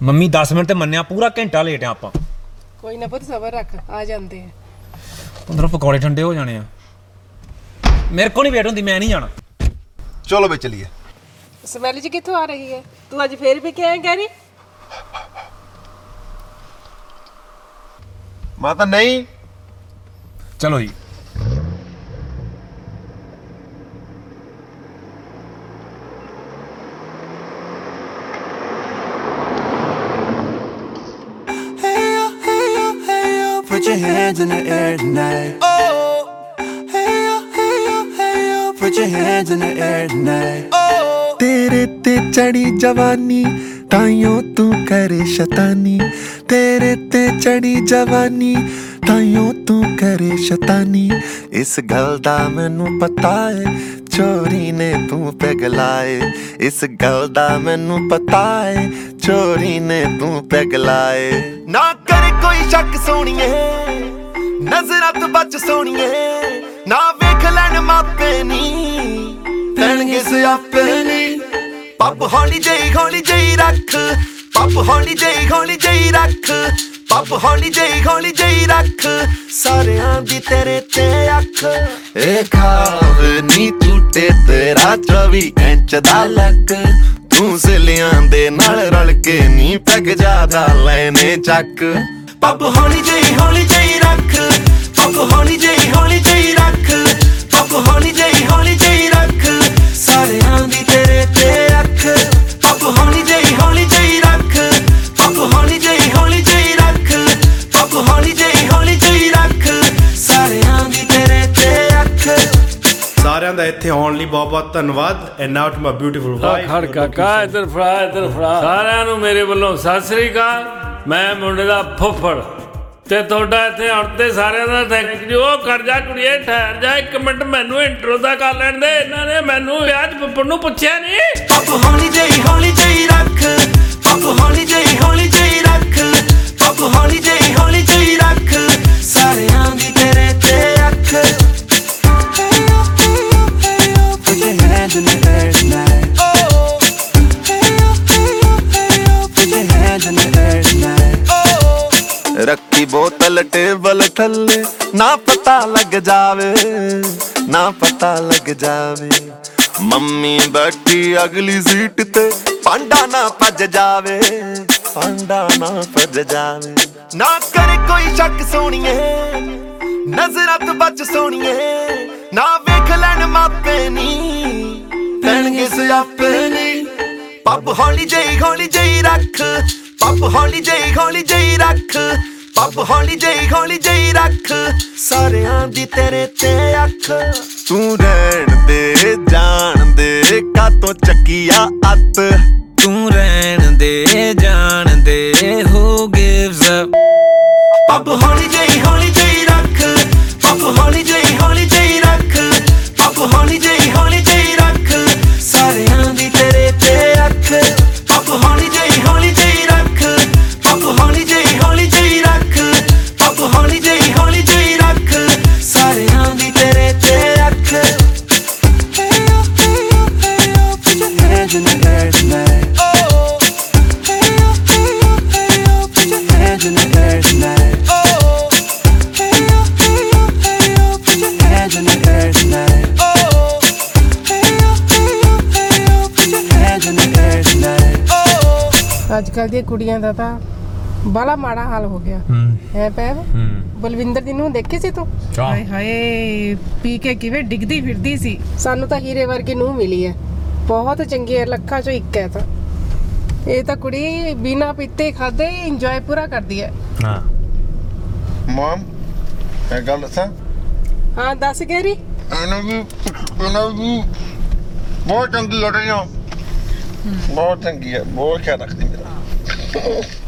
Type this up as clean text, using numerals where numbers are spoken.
Mummy 10 minute ਤੇ ਮੰਨਿਆ, ਪੂਰਾ ਘੰਟਾ ਲੇਟ ਆ ਆਪਾਂ। ਕੋਈ ਨਾ ਪੁੱਤ ਸਬਰ ਰੱਖ, ਆ ਜਾਂਦੇ ਆ। ਅੰਦਰੋਂ ਪਕੌੜੇ ਠੰਡੇ ਹੋ ਜਾਣੇ ਆ। ਮੇਰੇ ਕੋਲ ਨਹੀਂ ਵੇਟ ਹੁੰਦੀ, ਮੈਂ ਨਹੀਂ ਜਾਣਾ। ਚਲੋ ਵੇ ਚਲੀਏ। ਸਮੈਲ ਜੀ ਕਿੱਥੋਂ ਆ ਰਹੀ ਹੈ? ਤੂੰ ਅੱਜ ਫੇਰ ਵੀ ਕਿਹਾ ਕਹਿ ਰਹੀ? ਮਾਤਾ ਨਹੀਂ। ਚਲੋ ਜੀ। Put your hands in the air tonight. Oh, hey yo, hey yo, hey yo. Put your hands in the air tonight. Oh, तेरे ते चढ़ी जवानी ताइयों तू करे शैतानी। तेरे ते चढ़ी जवानी ताइयों तू करे शैतानी। इस गल दा मैनू पता है चोरी ने तू पिघलाए। इस गल दा मैनू पता है चोरी ने तू पिघलाए। ना कर कोई शक सोनिए नजरां तो बच सोनिए। ना वेख लैन मापे नी पैणगे सियापे नी। पप हौली जई रख। पप हौली जई रख। पप हौली जई रख। सारियां दी तेरे ते अख। ए खाव नी टूटे तेरा 24 इंच दा लक। तू सिलियां दे नाल रल के नी पैग जादा लेने चक। पप हौली जई रख। पप हौली जई रख। पप हौली जई रख। सारियां दी तेरे ते अख। पप हौली जई रख। पप हौली जई रख। पप हौली जई रख। सारियां दी तेरे ते अख। ਸਾਰਿਆਂ ਦਾ ਇੱਥੇ ਆਉਣ ਲਈ ਬਹੁਤ ਬਹੁਤ ਧੰਨਵਾਦ। And now to my beautiful wife. ਖੜ ਕਾਕਾ, ਇੱਧਰ ਫੜਾ। ਸਾਰਿਆਂ ਨੂੰ ਮੇਰੇ ਵੱਲੋਂ ਸਤਿ ਸ੍ਰੀ ਅਕਾਲ। ਮੈਂ ਮੁੰਡੇ ਦਾ ਫੁੱਫੜ ਤੇ ਤੁਹਾਡਾ ਇੱਥੇ ਆਉਣ ਤੇ ਸਾਰਿਆਂ ਦਾ ਥੈਂਕ ਯੂ। ਕਰ ਜਾ ਕੁੜੀਏ, ਠਹਿਰ ਜਾ 1 ਮਿੰਟ, ਮੈਨੂੰ ਇੰਟਰੋ ਦਾ ਕਰ ਲੈਣ ਦੇ। ਇਹਨਾਂ ਨੇ ਮੈਨੂੰ ਵਿਆਹ 'ਚ ਫੁੱਫੜ ਨੂੰ ਪੁੱਛਿਆ ਨਹੀਂ। ਪਪ ਹੌਲੀ ਜਈ ਰੱਖ। ਪਪ ਹੌਲੀ ਜਈ ਰੱਖ। ਪਪ ਹੌਲੀ ਜਈ ਰੱਖ। ਸਾਰਿਆਂ ਦੀ ਤੇਰੇ ਤੇ ਅੱਖ। Put your hands in the air tonight. Oh, put your hands in the air tonight. Oh, ਰੱਖੀ ਬੋਤਲ ਟੇਬਲ ਥੱਲੇ ਨਾ ਪਤਾ ਲੱਗ ਜਾਵੇ। ਨਾ ਪਤਾ ਲੱਗ ਜਾਵੇ। ਮੰਮੀ ਬੈਠੀ ਅਗਲੀ ਸੀਟ ਤੇ ਪਾਂਡਾ ਨਾ ਭੱਜ ਜਾਵੇ। ਪਾਂਡਾ ਨਾ ਭੱਜ ਜਾਵੇ। ਨਾ ਕਰ ਕੋਈ ਸ਼ੱਕ ਸੋਣੀਏ ਨਜ਼ਰਾਂ ਤੋਂ ਬਚ ਸੋਣੀਏ। ਨਾ ਵੇਖ ਲੈਣ ਮਾਪੇ ਨੀ ਪੈਣਗੇ ਸਿਆਪੇ ਨੀ। ਪੱਪ ਹੌਲੀ ਜਈ ਰੱਖ। ਪੱਪ ਹੌਲੀ ਜਈ ਰੱਖ। ਪੱਪ ਹੌਲੀ ਜਈ ਰੱਖ। ਸਾਰਿਆਂ ਦੀ ਤੇਰੇ ਤੇ ਅੱਖ। ਤੂੰ ਰਹਿਣ ਦੇ ਜਾਣ ਦੇ ਕਾਤੋਂ ਚੱਕੀਆ ਅੱਤ। ਤੂੰ ਰਹਿਣ ਦੇ ਜਾਣ ਦੇ who gives up। ਪੱਪ ਹੌਲੀ ਜਈ ਰੱਖ। ਪੱਪ ਹੌਲੀ ਜਈ ਰੱਖ। ਪੱਪ ਹੌਲੀ ਜਈ ਰੱਖ। ਸਾਰਿਆਂ ਦੀ ਤੇਰੇ ਤੇ ਅੱਖ। ਪੱਪ ਹੌਲੀ ਜਈ ਰੱਖ। ਪੱਪ ਹੌਲੀ ਜਈ ਰੱਖ। ਪੱਪ ਹੌਲੀ ਜਈ ਰੱਖ। ਸਾਰਿਆਂ ਦੀ ਤੇਰੇ ਤੇ ਅੱਖ। Put your hands in the air tonight. Oh, put your hands in the air tonight. Oh, put your hands in the air tonight. Oh, put your hands in the air tonight. Oh, ਅੱਜ ਕੱਲ੍ਹ ਦੀਆਂ ਕੁੜੀਆਂ ਦਾ ਤਾਂ ਬਾਲਾ ਮਾੜਾ ਹਾਲ ਹੋ ਗਿਆ ਹੈ। ਪੈਰ ਬਲਵਿੰਦਰ ਦੀ ਨੂੰ ਦੇਖੀ ਸੀ ਤੂੰ? ਹਾਏ ਹਾਏ, ਪੀ ਕੇ ਕਿਵੇਂ ਡਿੱਗਦੀ ਫਿਰਦੀ ਸੀ। ਸਾਨੂੰ ਤਾਂ ਹੀਰੇ ਵਰਗੀ ਨੂੰ ਮਿਲੀ ਹੈ, ਬਹੁਤ ਚੰਗੀ ਹੈ, ਲੱਖਾਂ ਚੋਂ ਇੱਕ ਹੈ। ਤਾਂ ਇਹ ਤਾਂ ਕੁੜੀ ਬਿਨਾ ਪੀਤੇ ਖਾਦੇ ਇੰਜੋਏ ਪੂਰਾ ਕਰਦੀ ਹੈ। ਹਾਂ ਮਮ ਇਹ ਗੱਲ ਦੱਸਾਂ। ਹਾਂ ਦੱਸ ਗੈਰੀ। ਇਹਨਾਂ ਵੀ ਬਹੁਤ ਚੰਗੀ ਲੜ ਰਹੀ ਆ। ਬਹੁਤ ਚੰਗੀ ਹੈ, ਬਹੁਤ ਖਿਆਲ ਰੱਖਦੀ ਮੇਰਾ।